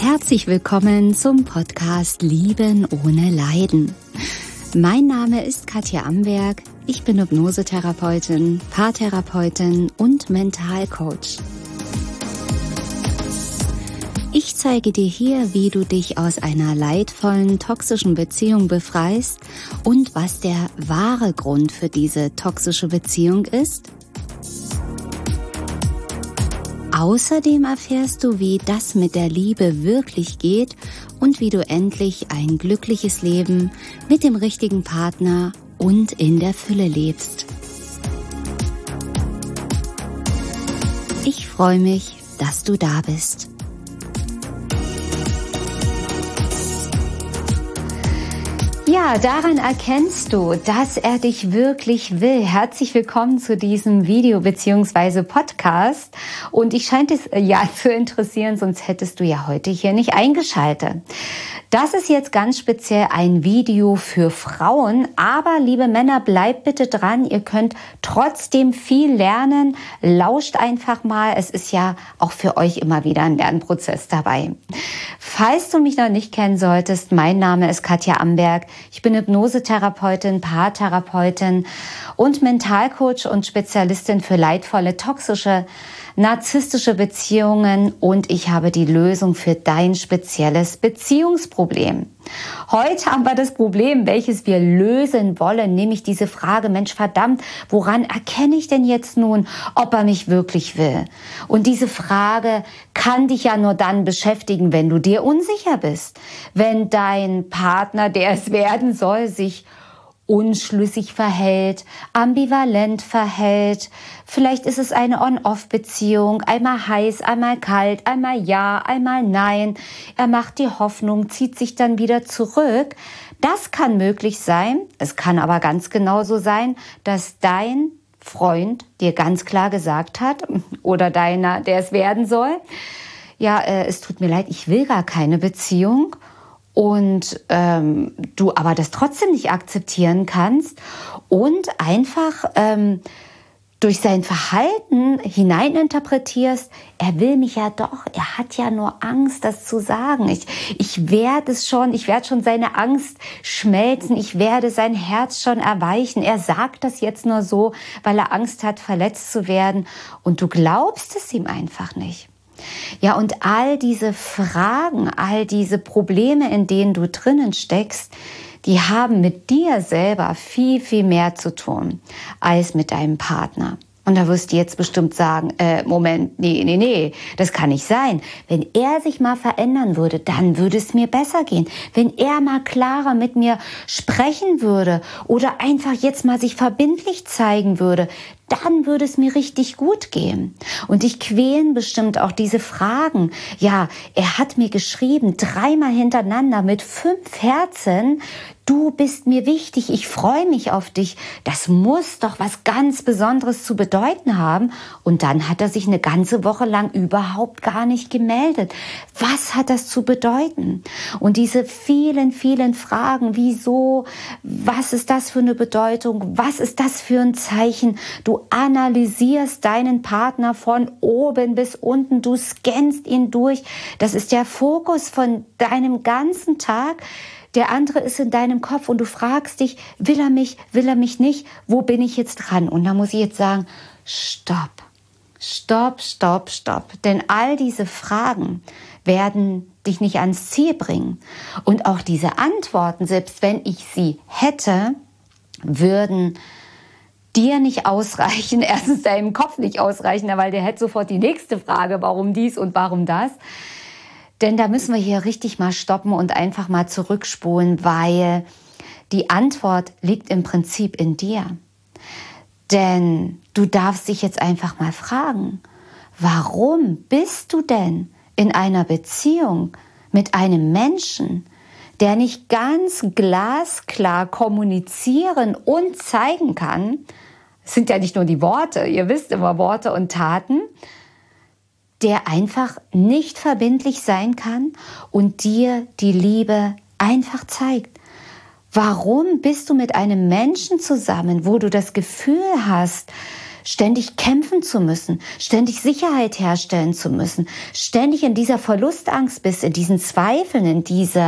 Herzlich willkommen zum Podcast Lieben ohne Leiden. Mein Name ist Katja Amberg, ich bin Hypnosetherapeutin, Paartherapeutin und Mentalcoach. Ich zeige dir hier, wie du dich aus einer leidvollen, toxischen Beziehung befreist und was der wahre Grund für diese toxische Beziehung ist. Außerdem erfährst du, wie das mit der Liebe wirklich geht und wie du endlich ein glückliches Leben mit dem richtigen Partner und in der Fülle lebst. Ich freue mich, dass du da bist. Ja, daran erkennst du, dass er dich wirklich will. Herzlich willkommen zu diesem Video bzw. Podcast. Und ich scheint es ja zu interessieren, sonst hättest du ja heute hier nicht eingeschaltet. Das ist jetzt ganz speziell ein Video für Frauen, aber liebe Männer, bleibt bitte dran, ihr könnt trotzdem viel lernen, lauscht einfach mal, es ist ja auch für euch immer wieder ein Lernprozess dabei. Falls du mich noch nicht kennen solltest, mein Name ist Katja Amberg, ich bin Hypnosetherapeutin, Paartherapeutin und Mentalcoach und Spezialistin für leidvolle, toxische, narzisstische Beziehungen und ich habe die Lösung für dein spezielles Beziehungsproblem. Heute haben wir das Problem, welches wir lösen wollen, nämlich diese Frage, Mensch verdammt, woran erkenne ich denn jetzt nun, ob er mich wirklich will? Und diese Frage kann dich ja nur dann beschäftigen, wenn du dir unsicher bist. Wenn dein Partner, der es werden soll, sich unschlüssig verhält, ambivalent verhält. Vielleicht ist es eine On-Off-Beziehung, einmal heiß, einmal kalt, einmal ja, einmal nein. Er macht die Hoffnung, zieht sich dann wieder zurück. Das kann möglich sein. Es kann aber ganz genauso sein, dass dein Freund dir ganz klar gesagt hat, oder deiner, der es werden soll, ja, es tut mir leid, ich will gar keine Beziehung. Und du aber das trotzdem nicht akzeptieren kannst und einfach durch sein Verhalten hineininterpretierst, er will mich ja doch, er hat ja nur Angst, das zu sagen. Ich werde schon seine Angst schmelzen, ich werde sein Herz schon erweichen. Er sagt das jetzt nur so, weil er Angst hat, verletzt zu werden und du glaubst es ihm einfach nicht. Ja, und all diese Fragen, all diese Probleme, in denen du drinnen steckst, die haben mit dir selber viel, viel mehr zu tun als mit deinem Partner. Und da wirst du jetzt bestimmt sagen, Moment, nee, das kann nicht sein. Wenn er sich mal verändern würde, dann würde es mir besser gehen. Wenn er mal klarer mit mir sprechen würde oder einfach jetzt mal sich verbindlich zeigen würde, dann würde es mir richtig gut gehen. Und dich quälen bestimmt auch diese Fragen. Ja, er hat mir geschrieben, 3-mal hintereinander mit 5 Herzen, du bist mir wichtig, ich freue mich auf dich. Das muss doch was ganz Besonderes zu bedeuten haben. Und dann hat er sich eine ganze Woche lang überhaupt gar nicht gemeldet. Was hat das zu bedeuten? Und diese vielen, vielen Fragen, wieso, was ist das für eine Bedeutung, was ist das für ein Zeichen? Du analysierst deinen Partner von oben bis unten, du scannst ihn durch. Das ist der Fokus von deinem ganzen Tag. Der andere ist in deinem Kopf und du fragst dich, will er mich nicht, wo bin ich jetzt dran? Und da muss ich jetzt sagen, stopp. Denn all diese Fragen werden dich nicht ans Ziel bringen. Und auch diese Antworten, selbst wenn ich sie hätte, würden dir nicht ausreichen, erstens deinem Kopf nicht ausreichen, weil der hätte sofort die nächste Frage, warum dies und warum das. Denn da müssen wir hier richtig mal stoppen und einfach mal zurückspulen, weil die Antwort liegt im Prinzip in dir. Denn du darfst dich jetzt einfach mal fragen, warum bist du denn in einer Beziehung mit einem Menschen, der nicht ganz glasklar kommunizieren und zeigen kann? Es sind ja nicht nur die Worte, ihr wisst immer Worte und Taten, der einfach nicht verbindlich sein kann und dir die Liebe einfach zeigt. Warum bist du mit einem Menschen zusammen, wo du das Gefühl hast, ständig kämpfen zu müssen, ständig Sicherheit herstellen zu müssen, ständig in dieser Verlustangst bist, in diesen Zweifeln, in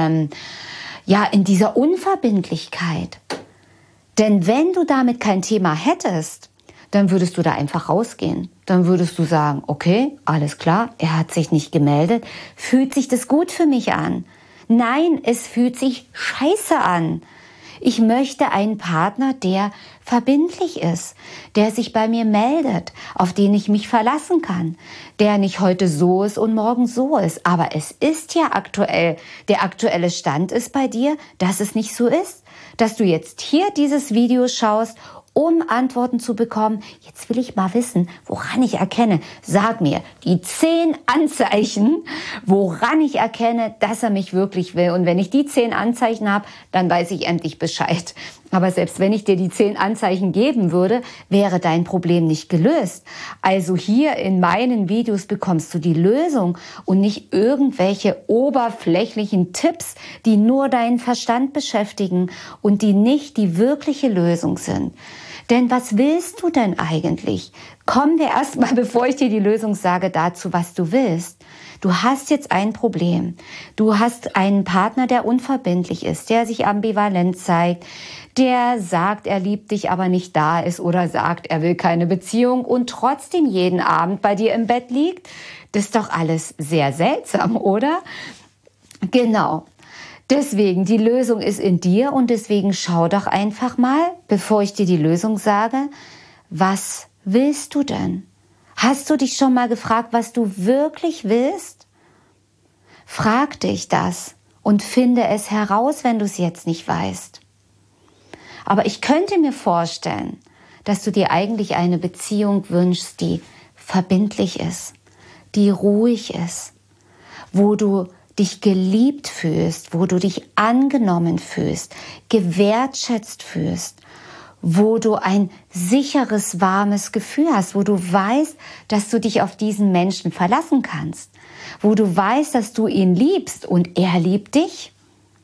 dieser Unverbindlichkeit. Denn wenn du damit kein Thema hättest, dann würdest du da einfach rausgehen. Dann würdest du sagen, okay, alles klar, er hat sich nicht gemeldet. Fühlt sich das gut für mich an? Nein, es fühlt sich scheiße an. Ich möchte einen Partner, der verbindlich ist, der sich bei mir meldet, auf den ich mich verlassen kann, der nicht heute so ist und morgen so ist. Aber es ist ja aktuell, der aktuelle Stand ist bei dir, dass es nicht so ist, dass du jetzt hier dieses Video schaust, um Antworten zu bekommen. Jetzt will ich mal wissen, woran ich erkenne. Sag mir die 10 Anzeichen, woran ich erkenne, dass er mich wirklich will. Und wenn ich die 10 Anzeichen habe, dann weiß ich endlich Bescheid. Aber selbst wenn ich dir die 10 Anzeichen geben würde, wäre dein Problem nicht gelöst. Also hier in meinen Videos bekommst du die Lösung und nicht irgendwelche oberflächlichen Tipps, die nur deinen Verstand beschäftigen und die nicht die wirkliche Lösung sind. Denn was willst du denn eigentlich? Kommen wir erstmal, bevor ich dir die Lösung sage, dazu, was du willst. Du hast jetzt ein Problem. Du hast einen Partner, der unverbindlich ist, der sich ambivalent zeigt, der sagt, er liebt dich, aber nicht da ist oder sagt, er will keine Beziehung und trotzdem jeden Abend bei dir im Bett liegt. Das ist doch alles sehr seltsam, oder? Genau. Deswegen, die Lösung ist in dir und deswegen schau doch einfach mal, bevor ich dir die Lösung sage, was willst du denn? Hast du dich schon mal gefragt, was du wirklich willst? Frag dich das und finde es heraus, wenn du es jetzt nicht weißt. Aber ich könnte mir vorstellen, dass du dir eigentlich eine Beziehung wünschst, die verbindlich ist, die ruhig ist, wo du dich geliebt fühlst, wo du dich angenommen fühlst, gewertschätzt fühlst, wo du ein sicheres, warmes Gefühl hast, wo du weißt, dass du dich auf diesen Menschen verlassen kannst, wo du weißt, dass du ihn liebst und er liebt dich.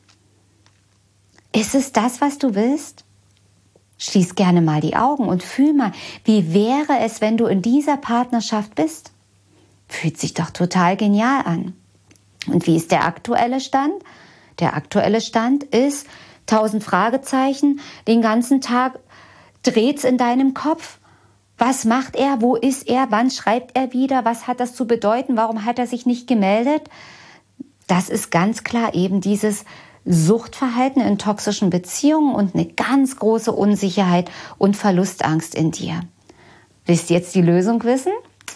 Ist es das, was du willst? Schließ gerne mal die Augen und fühl mal, wie wäre es, wenn du in dieser Partnerschaft bist? Fühlt sich doch total genial an. Und wie ist der aktuelle Stand? Der aktuelle Stand ist 1000 Fragezeichen. Den ganzen Tag dreht's in deinem Kopf. Was macht er? Wo ist er? Wann schreibt er wieder? Was hat das zu bedeuten? Warum hat er sich nicht gemeldet? Das ist ganz klar eben dieses Suchtverhalten in toxischen Beziehungen und eine ganz große Unsicherheit und Verlustangst in dir. Willst du jetzt die Lösung wissen?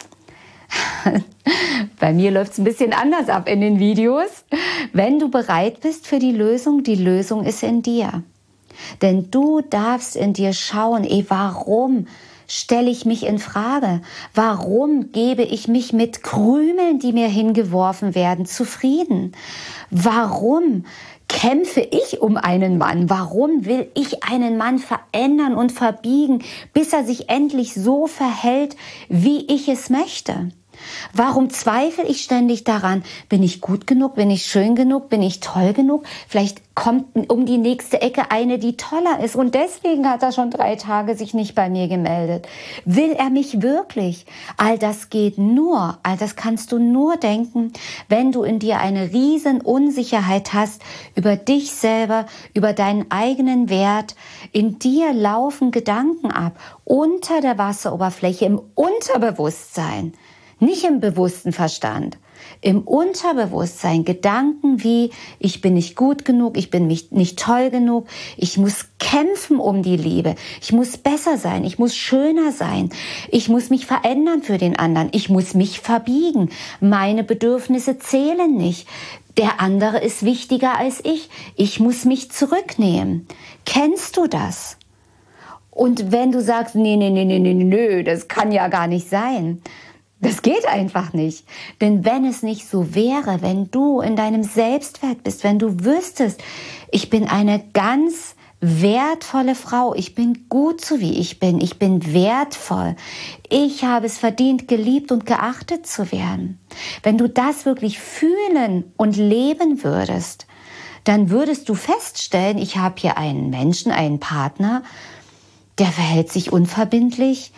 Bei mir läuft es ein bisschen anders ab in den Videos. Wenn du bereit bist für die Lösung ist in dir. Denn du darfst in dir schauen, warum stelle ich mich in Frage? Warum gebe ich mich mit Krümeln, die mir hingeworfen werden, zufrieden? Warum kämpfe ich um einen Mann? Warum will ich einen Mann verändern und verbiegen, bis er sich endlich so verhält, wie ich es möchte? Warum zweifle ich ständig daran? Bin ich gut genug? Bin ich schön genug? Bin ich toll genug? Vielleicht kommt um die nächste Ecke eine, die toller ist und deswegen hat er schon 3 Tage sich nicht bei mir gemeldet. Will er mich wirklich? All das kannst du nur denken, wenn du in dir eine riesen Unsicherheit hast über dich selber, über deinen eigenen Wert. In dir laufen Gedanken ab, unter der Wasseroberfläche, im Unterbewusstsein. Nicht im bewussten Verstand, im Unterbewusstsein Gedanken wie, ich bin nicht gut genug, ich bin nicht toll genug, ich muss kämpfen um die Liebe, ich muss besser sein, ich muss schöner sein, ich muss mich verändern für den anderen, ich muss mich verbiegen, meine Bedürfnisse zählen nicht, der andere ist wichtiger als ich muss mich zurücknehmen. Kennst du das? Und wenn du sagst, nee, das kann ja gar nicht sein, das geht einfach nicht. Denn wenn es nicht so wäre, wenn du in deinem Selbstwert bist, wenn du wüsstest, ich bin eine ganz wertvolle Frau, ich bin gut so wie ich bin wertvoll, ich habe es verdient, geliebt und geachtet zu werden. Wenn du das wirklich fühlen und leben würdest, dann würdest du feststellen, ich habe hier einen Menschen, einen Partner, der verhält sich unverbindlich,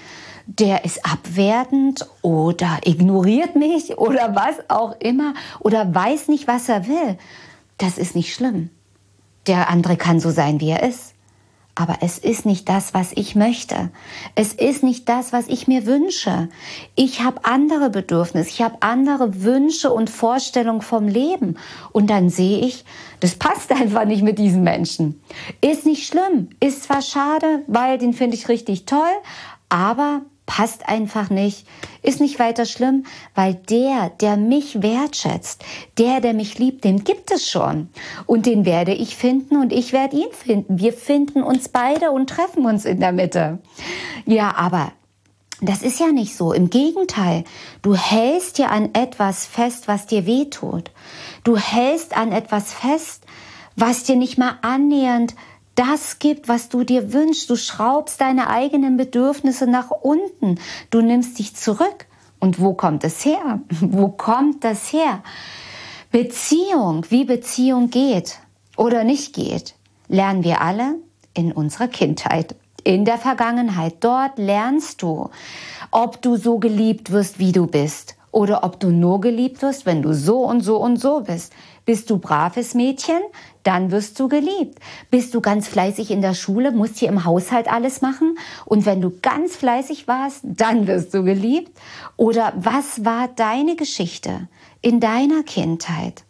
der ist abwertend oder ignoriert mich oder was auch immer oder weiß nicht, was er will. Das ist nicht schlimm. Der andere kann so sein, wie er ist. Aber es ist nicht das, was ich möchte. Es ist nicht das, was ich mir wünsche. Ich habe andere Bedürfnisse, ich habe andere Wünsche und Vorstellungen vom Leben. Und dann sehe ich, das passt einfach nicht mit diesem Menschen. Ist nicht schlimm, ist zwar schade, weil den finde ich richtig toll, aber passt einfach nicht, ist nicht weiter schlimm, weil der mich wertschätzt, der mich liebt, den gibt es schon. Und den werde ich finden und ich werde ihn finden. Wir finden uns beide und treffen uns in der Mitte. Ja, aber das ist ja nicht so. Im Gegenteil, du hältst ja an etwas fest, was dir wehtut. Du hältst an etwas fest, was dir nicht mal annähernd das gibt, was du dir wünschst. Du schraubst deine eigenen Bedürfnisse nach unten. Du nimmst dich zurück. Und wo kommt es her? Wo kommt das her? Beziehung, wie Beziehung geht oder nicht geht, lernen wir alle in unserer Kindheit, in der Vergangenheit. Dort lernst du, ob du so geliebt wirst, wie du bist. Oder ob du nur geliebt wirst, wenn du so und so und so bist. Bist du braves Mädchen, dann wirst du geliebt. Bist du ganz fleißig in der Schule, musst hier im Haushalt alles machen. Und wenn du ganz fleißig warst, dann wirst du geliebt. Oder was war deine Geschichte in deiner Kindheit?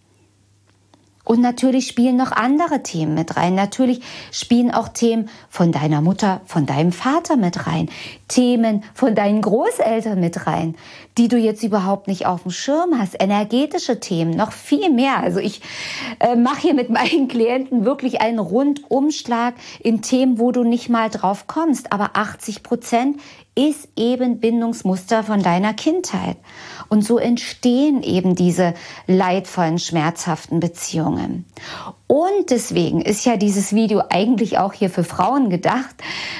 Und natürlich spielen noch andere Themen mit rein. Natürlich spielen auch Themen von deiner Mutter, von deinem Vater mit rein. Themen von deinen Großeltern mit rein, die du jetzt überhaupt nicht auf dem Schirm hast. Energetische Themen, noch viel mehr. Also ich mache hier mit meinen Klienten wirklich einen Rundumschlag in Themen, wo du nicht mal drauf kommst. Aber 80% ist eben Bindungsmuster von deiner Kindheit. Und so entstehen eben diese leidvollen, schmerzhaften Beziehungen. Und deswegen ist ja dieses Video eigentlich auch hier für Frauen gedacht,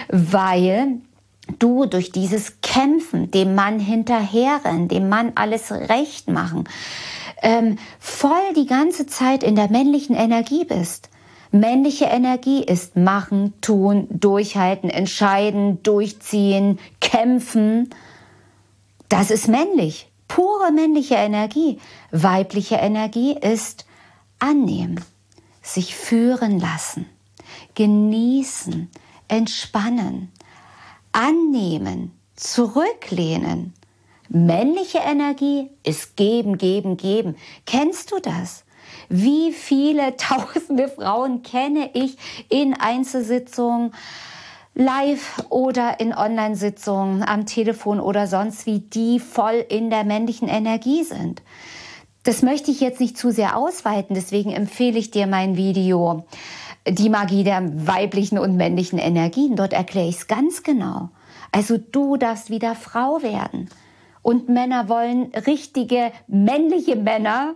weil du durch dieses Kämpfen, dem Mann hinterherrennen, dem Mann alles recht machen, voll die ganze Zeit in der männlichen Energie bist. Männliche Energie ist machen, tun, durchhalten, entscheiden, durchziehen, kämpfen. Das ist männlich, pure männliche Energie. Weibliche Energie ist annehmen, sich führen lassen, genießen, entspannen, annehmen, zurücklehnen. Männliche Energie ist geben, geben, geben. Kennst du das? Wie viele tausende Frauen kenne ich in Einzelsitzungen, live oder in Online-Sitzungen, am Telefon oder sonst wie, die voll in der männlichen Energie sind. Das möchte ich jetzt nicht zu sehr ausweiten, deswegen empfehle ich dir mein Video Die Magie der weiblichen und männlichen Energien. Dort erkläre ich es ganz genau. Also du darfst wieder Frau werden. Und Männer wollen richtige männliche Männer,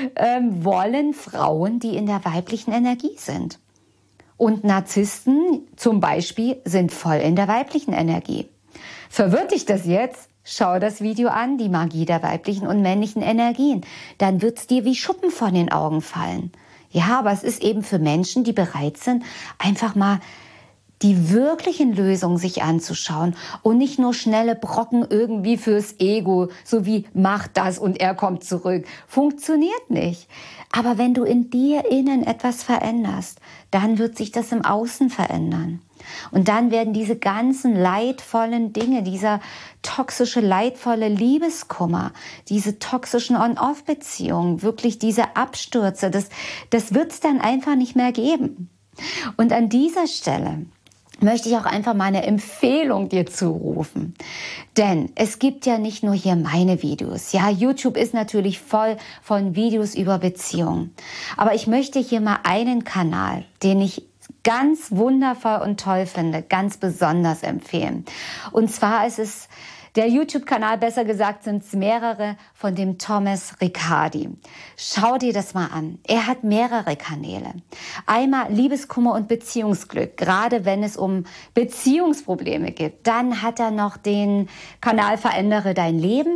wollen Frauen, die in der weiblichen Energie sind. Und Narzissten zum Beispiel sind voll in der weiblichen Energie. Verwirrt dich das jetzt? Schau das Video an, die Magie der weiblichen und männlichen Energien. Dann wird es dir wie Schuppen von den Augen fallen. Ja, aber es ist eben für Menschen, die bereit sind, einfach mal die wirklichen Lösungen sich anzuschauen und nicht nur schnelle Brocken irgendwie fürs Ego, so wie mach das und er kommt zurück. Funktioniert nicht. Aber wenn du in dir innen etwas veränderst, dann wird sich das im Außen verändern. Und dann werden diese ganzen leidvollen Dinge, dieser toxische, leidvolle Liebeskummer, diese toxischen On-Off-Beziehungen, wirklich diese Abstürze, das wird es dann einfach nicht mehr geben. Und an dieser Stelle möchte ich auch einfach mal eine Empfehlung dir zurufen. Denn es gibt ja nicht nur hier meine Videos. Ja, YouTube ist natürlich voll von Videos über Beziehungen. Aber ich möchte hier mal einen Kanal, den ich ganz wundervoll und toll finde, ganz besonders empfehlen. Und zwar ist es der YouTube-Kanal, besser gesagt sind es mehrere, von dem Thomas Riccardi. Schau dir das mal an. Er hat mehrere Kanäle. Einmal Liebeskummer und Beziehungsglück, gerade wenn es um Beziehungsprobleme geht. Dann hat er noch den Kanal Verändere dein Leben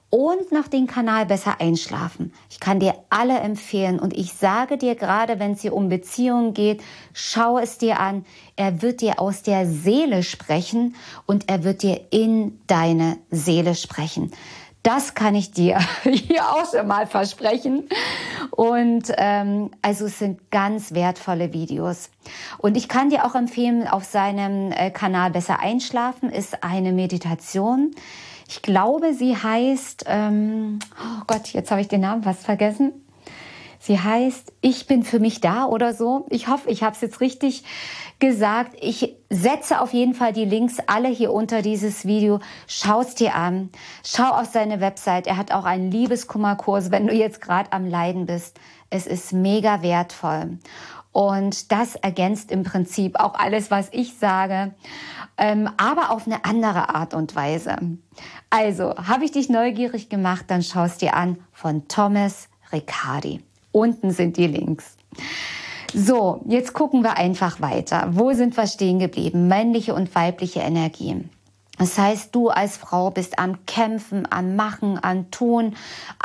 und noch den Kanal Besser einschlafen. Ich kann dir alle empfehlen und ich sage dir gerade, wenn es hier um Beziehungen geht, schau es dir an. Er wird dir aus der Seele sprechen und er wird dir in deine Seele sprechen. Das kann ich dir hier auch schon mal versprechen. Und also es sind ganz wertvolle Videos. Und ich kann dir auch empfehlen, auf seinem Kanal Besser einschlafen ist eine Meditation. Ich glaube, sie heißt, oh Gott, jetzt habe ich den Namen fast vergessen. Sie heißt, ich bin für mich da oder so. Ich hoffe, ich habe es jetzt richtig gesagt. Ich setze auf jeden Fall die Links alle hier unter dieses Video. Schau es dir an. Schau auf seine Website. Er hat auch einen Liebeskummerkurs, wenn du jetzt gerade am Leiden bist. Es ist mega wertvoll. Und das ergänzt im Prinzip auch alles, was ich sage, aber auf eine andere Art und Weise. Also, habe ich dich neugierig gemacht, dann schau es dir an von Thomas Riccardi. Unten sind die Links. So, jetzt gucken wir einfach weiter. Wo sind wir stehen geblieben? Männliche und weibliche Energien. Das heißt, du als Frau bist am Kämpfen, am Machen, am Tun,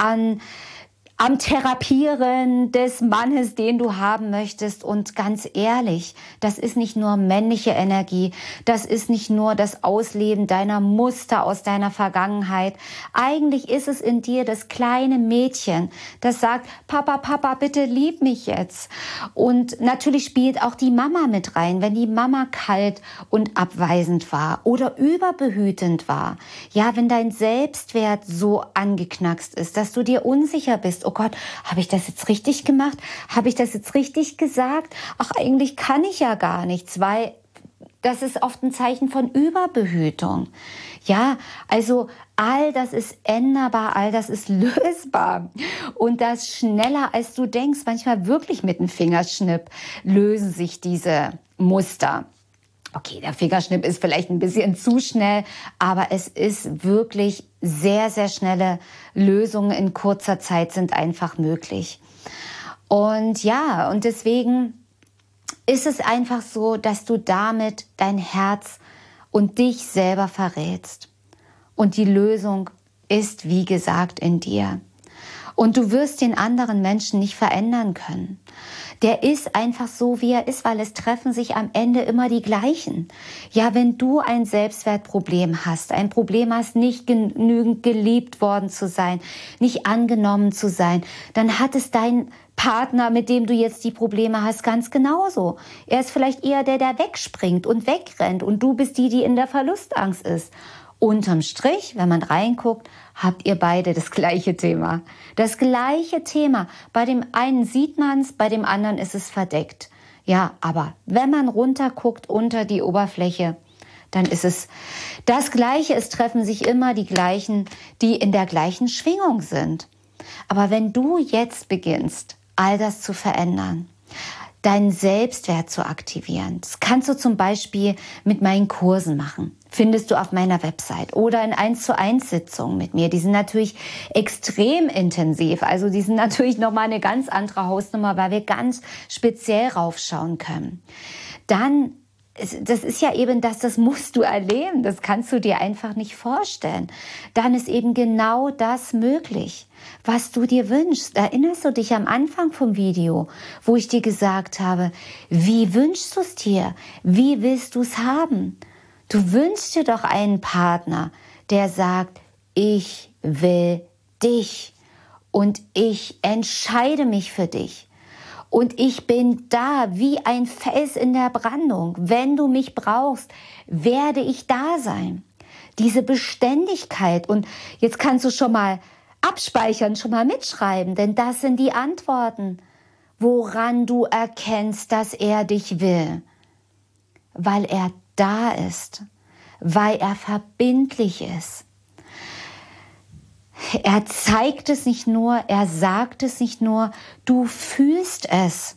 am Therapieren des Mannes, den du haben möchtest. Und ganz ehrlich, das ist nicht nur männliche Energie, das ist nicht nur das Ausleben deiner Muster aus deiner Vergangenheit. Eigentlich ist es in dir das kleine Mädchen, das sagt, Papa, Papa, bitte lieb mich jetzt. Und natürlich spielt auch die Mama mit rein, wenn die Mama kalt und abweisend war oder überbehütend war. Ja, wenn dein Selbstwert so angeknackst ist, dass du dir unsicher bist, oh Gott, habe ich das jetzt richtig gemacht? Habe ich das jetzt richtig gesagt? Ach, eigentlich kann ich ja gar nichts, weil das ist oft ein Zeichen von Überbehütung. Ja, also all das ist änderbar, all das ist lösbar. Und das schneller, als du denkst, manchmal wirklich mit einem Fingerschnipp lösen sich diese Muster. Okay, der Fingerschnipp ist vielleicht ein bisschen zu schnell, aber es ist wirklich sehr, sehr schnelle Lösungen in kurzer Zeit sind einfach möglich. Und ja, und deswegen ist es einfach so, dass du damit dein Herz und dich selber verrätst. Und die Lösung ist, wie gesagt, in dir. Und du wirst den anderen Menschen nicht verändern können. Der ist einfach so, wie er ist, weil es treffen sich am Ende immer die gleichen. Ja, wenn du ein Selbstwertproblem hast, ein Problem hast, nicht genügend geliebt worden zu sein, nicht angenommen zu sein, dann hat es dein Partner, mit dem du jetzt die Probleme hast, ganz genauso. Er ist vielleicht eher der wegspringt und wegrennt und du bist die, die in der Verlustangst ist. Unterm Strich, wenn man reinguckt, habt ihr beide das gleiche Thema. Das gleiche Thema. Bei dem einen sieht man es, bei dem anderen ist es verdeckt. Ja, aber wenn man runterguckt unter die Oberfläche, dann ist es das Gleiche. Es treffen sich immer die gleichen, die in der gleichen Schwingung sind. Aber wenn du jetzt beginnst, all das zu verändern, deinen Selbstwert zu aktivieren. Das kannst du zum Beispiel mit meinen Kursen machen. Findest du auf meiner Website oder in 1:1 Sitzungen mit mir. Die sind natürlich extrem intensiv. Also die sind natürlich nochmal eine ganz andere Hausnummer, weil wir ganz speziell raufschauen können. Dann, das ist ja eben das musst du erleben. Das kannst du dir einfach nicht vorstellen. Dann ist eben genau das möglich, was du dir wünschst. Erinnerst du dich am Anfang vom Video, wo ich dir gesagt habe, wie wünschst du es dir? Wie willst du es haben? Du wünschst dir doch einen Partner, der sagt, ich will dich und ich entscheide mich für dich. Und ich bin da wie ein Fels in der Brandung. Wenn du mich brauchst, werde ich da sein. Diese Beständigkeit. Und jetzt kannst du schon mal abspeichern, schon mal mitschreiben, denn das sind die Antworten, woran du erkennst, dass er dich will. Weil er da ist, weil er verbindlich ist. Er zeigt es nicht nur, er sagt es nicht nur, du fühlst es.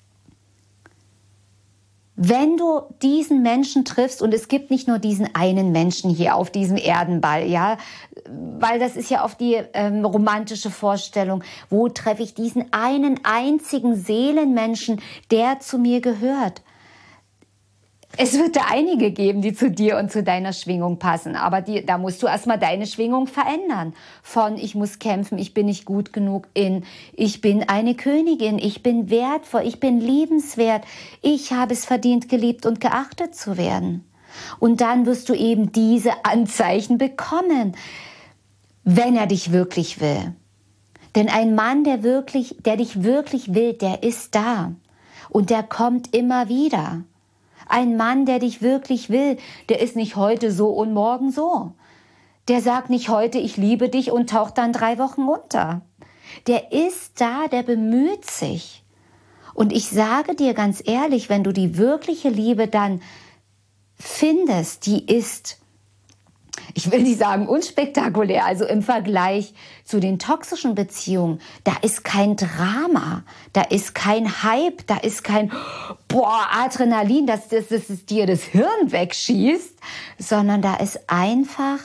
Wenn du diesen Menschen triffst, und es gibt nicht nur diesen einen Menschen hier auf diesem Erdenball, ja, weil das ist ja oft die romantische Vorstellung, wo treffe ich diesen einen einzigen Seelenmenschen, der zu mir gehört? Es wird da einige geben, die zu dir und zu deiner Schwingung passen, aber da musst du erstmal deine Schwingung verändern. Von ich muss kämpfen, ich bin nicht gut genug, in ich bin eine Königin, ich bin wertvoll, ich bin liebenswert, ich habe es verdient, geliebt und geachtet zu werden. Und dann wirst du eben diese Anzeichen bekommen, wenn er dich wirklich will. Denn ein Mann, der dich wirklich will, der ist da und der kommt immer wieder. Ein Mann, der dich wirklich will, der ist nicht heute so und morgen so. Der sagt nicht heute, ich liebe dich und taucht dann 3 Wochen unter. Der ist da, der bemüht sich. Und ich sage dir ganz ehrlich, wenn du die wirkliche Liebe dann findest, die ist, ich will nicht sagen unspektakulär, also im Vergleich zu den toxischen Beziehungen, da ist kein Drama, da ist kein Hype, da ist kein Adrenalin, dass es dir das Hirn wegschießt, sondern da ist einfach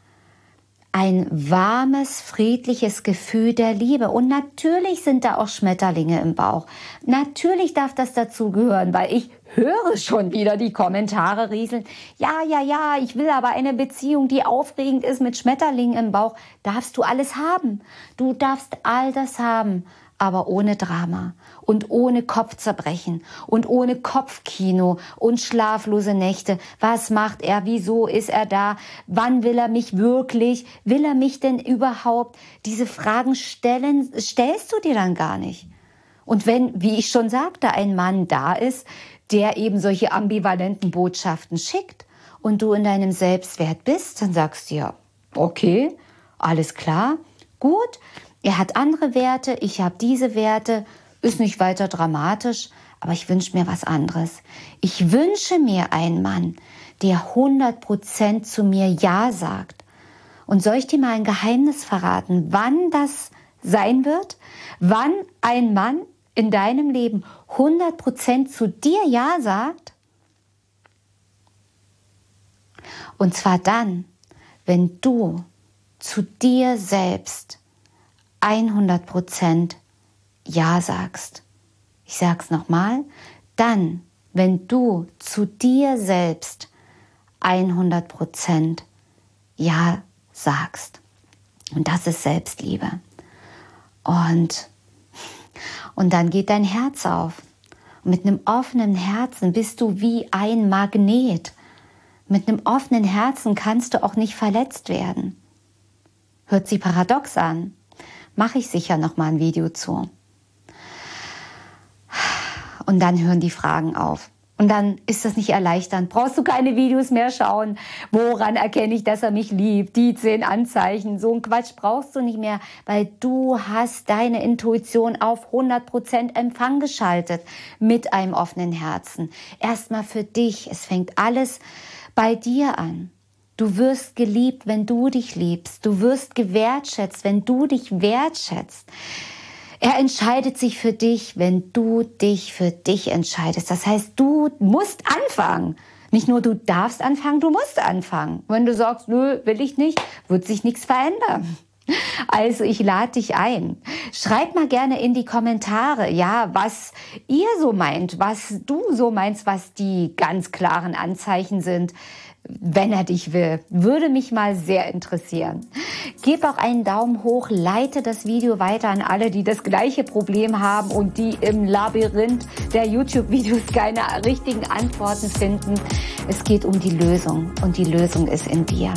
ein warmes, friedliches Gefühl der Liebe. Und natürlich sind da auch Schmetterlinge im Bauch. Natürlich darf das dazugehören, weil ich höre schon wieder die Kommentare rieseln. Ja, ich will aber eine Beziehung, die aufregend ist mit Schmetterlingen im Bauch. Darfst du alles haben. Du darfst all das haben, aber ohne Drama und ohne Kopfzerbrechen und ohne Kopfkino und schlaflose Nächte. Was macht er? Wieso ist er da? Wann will er mich wirklich? Will er mich denn überhaupt? Diese Fragen stellst du dir dann gar nicht. Und wenn, wie ich schon sagte, ein Mann da ist, der eben solche ambivalenten Botschaften schickt und du in deinem Selbstwert bist, dann sagst du ja, okay, alles klar, gut, er hat andere Werte, ich habe diese Werte, ist nicht weiter dramatisch, aber ich wünsche mir was anderes. Ich wünsche mir einen Mann, der 100% zu mir Ja sagt. Und soll ich dir mal ein Geheimnis verraten, wann das sein wird? Wann ein Mann in deinem Leben 100% zu dir Ja sagt? Und zwar dann, wenn du zu dir selbst 100% Ja sagst. Ich sag's nochmal. Dann, wenn du zu dir selbst 100% Ja sagst. Und das ist Selbstliebe. Und dann geht dein Herz auf. Und mit einem offenen Herzen bist du wie ein Magnet. Mit einem offenen Herzen kannst du auch nicht verletzt werden. Hört sich paradox an. Mache ich sicher noch mal ein Video zu. Und dann hören die Fragen auf. Und dann ist das nicht erleichternd. Brauchst du keine Videos mehr schauen. Woran erkenne ich, dass er mich liebt? Die 10 Anzeichen. So ein Quatsch brauchst du nicht mehr, weil du hast deine Intuition auf 100% Empfang geschaltet mit einem offenen Herzen. Erstmal für dich. Es fängt alles bei dir an. Du wirst geliebt, wenn du dich liebst. Du wirst gewertschätzt, wenn du dich wertschätzt. Er entscheidet sich für dich, wenn du dich für dich entscheidest. Das heißt, du musst anfangen. Nicht nur du darfst anfangen, du musst anfangen. Wenn du sagst, nö, will ich nicht, wird sich nichts verändern. Also ich lade dich ein. Schreib mal gerne in die Kommentare, ja, was ihr so meint, was du so meinst, was die ganz klaren Anzeichen sind, wenn er dich will. Würde mich mal sehr interessieren. Gib auch einen Daumen hoch, leite das Video weiter an alle, die das gleiche Problem haben und die im Labyrinth der YouTube-Videos keine richtigen Antworten finden. Es geht um die Lösung und die Lösung ist in dir.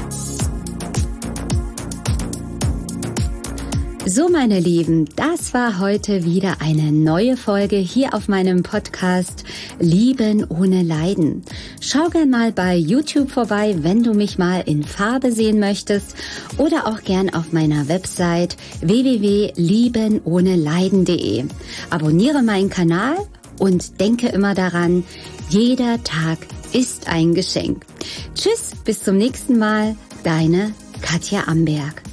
So, meine Lieben, das war heute wieder eine neue Folge hier auf meinem Podcast Lieben ohne Leiden. Schau gern mal bei YouTube vorbei, wenn du mich mal in Farbe sehen möchtest, oder auch gern auf meiner Website www.liebenohneleiden.de. Abonniere meinen Kanal und denke immer daran, jeder Tag ist ein Geschenk. Tschüss, bis zum nächsten Mal, deine Katja Amberg.